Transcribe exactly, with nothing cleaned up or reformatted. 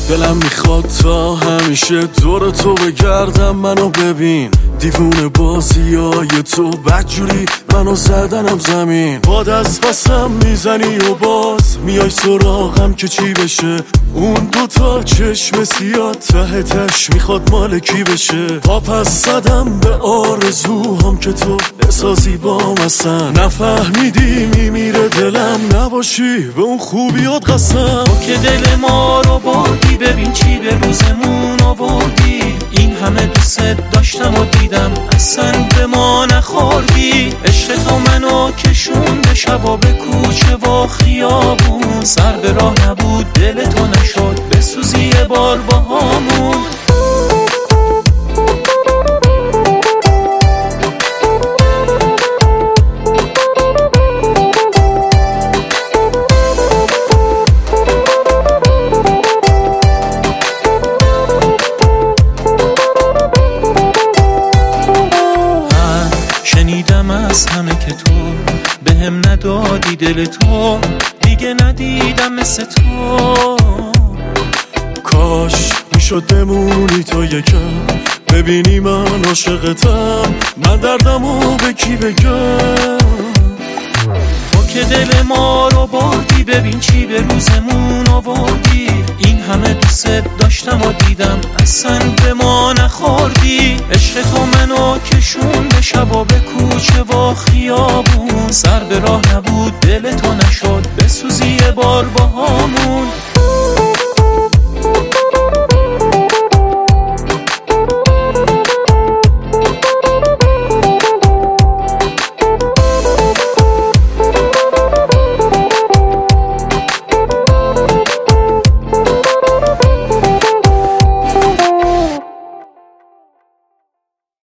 دلم میخواد تا همیشه دور تو بگردم، منو ببین دیوونه بازی های تو بدجوری منو زدنم زمین. باد از پسم میزنی و باز میای سراغم که چی بشه. اون دوتا چشم سیاه ته تش میخواد مال کی بشه. پا پس زدم به آرزوهام که تو احساسی بام اصلا نفهمیدی میمیره دلم نباشی به اون خوبیات قسم. تو که دل ما رو بردی ببین چی به روزمون آوردی. این همه دوست داشتم و دیدم اصلا به ما نخوردی. عشق تو منو کشون به شبا به کوچه و خیابون. سر به راه نبود دل تو نشد بسوزی یه بار با همون. شنیدم از همه که تو به هم ندادی دل تو، دیگه ندیدم مثل تو. کاش میشد بمونی تا یکم ببینی من عاشقتم، من دردمو به کی بگم. تو که دل ما رو بردی ببین چی به روزمون آوردی. این همه دوست داشتم و دیدم اصلا به ما نخوردی. عشق تو منو کشون به شبا به کوچه و خیابون. سر به راه نبود دل تو نشد بسوزی یه بار با هم.